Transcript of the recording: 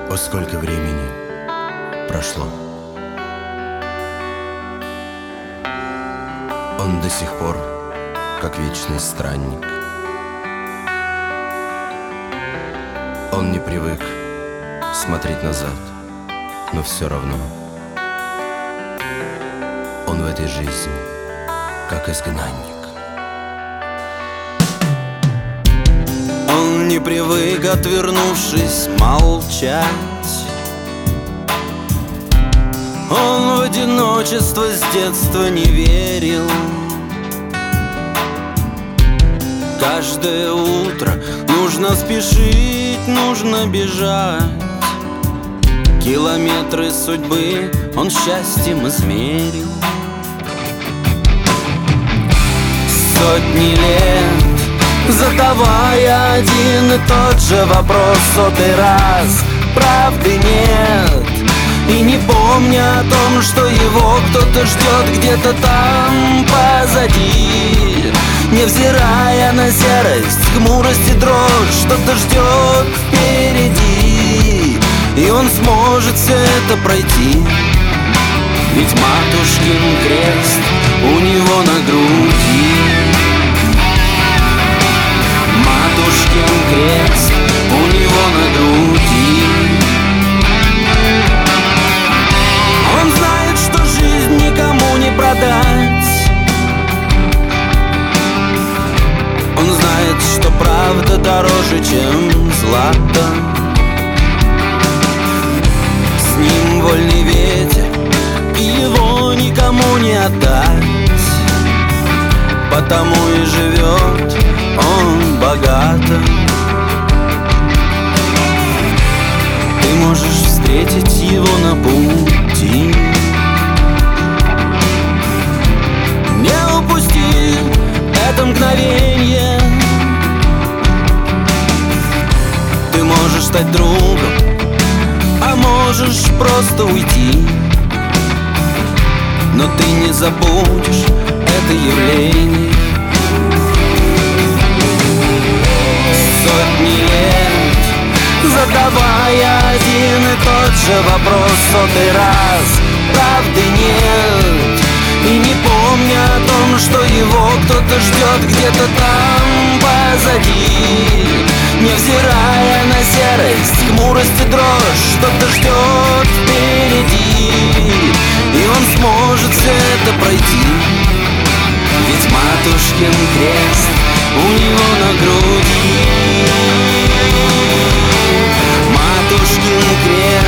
О, сколько времени прошло. Он до сих пор, как вечный странник. Он не привык смотреть назад, но все равно он в этой жизни как изгнанник. Он не привык, отвернувшись, молчать. Он в одиночество с детства не верил. Каждое утро нужно спешить, нужно бежать. Километры судьбы он счастьем измерил. Сотни лет задавая один и тот же вопрос сотый раз, правды нет. И не помня о том, что его кто-то ждет где-то там позади. Невзирая на серость, хмурость и дрожь, что-то ждет впереди. И он сможет все это пройти, ведь матушкин крест у него на груди. Матушкин крест у него на груди. Он знает, что жизнь никому не продать. Он знает, что правда дороже, чем злато. С ним вольный ветер, и его никому не отдать. Потому и живет он богато. Ты можешь встретить его на пути. Не упусти это мгновенье. Ты можешь стать другом, а можешь просто уйти. Но ты не забудешь это явление. Сотни лет задавая один и тот же вопрос сотый раз, правды нет. И не помня о том, что его кто-то ждет где-то там позади. Невзирая на серость, хмурость и дрожь, что-то ждет впереди. И он сможет все это пройти, ведь матушкин крест у него на груди. Матушкин крест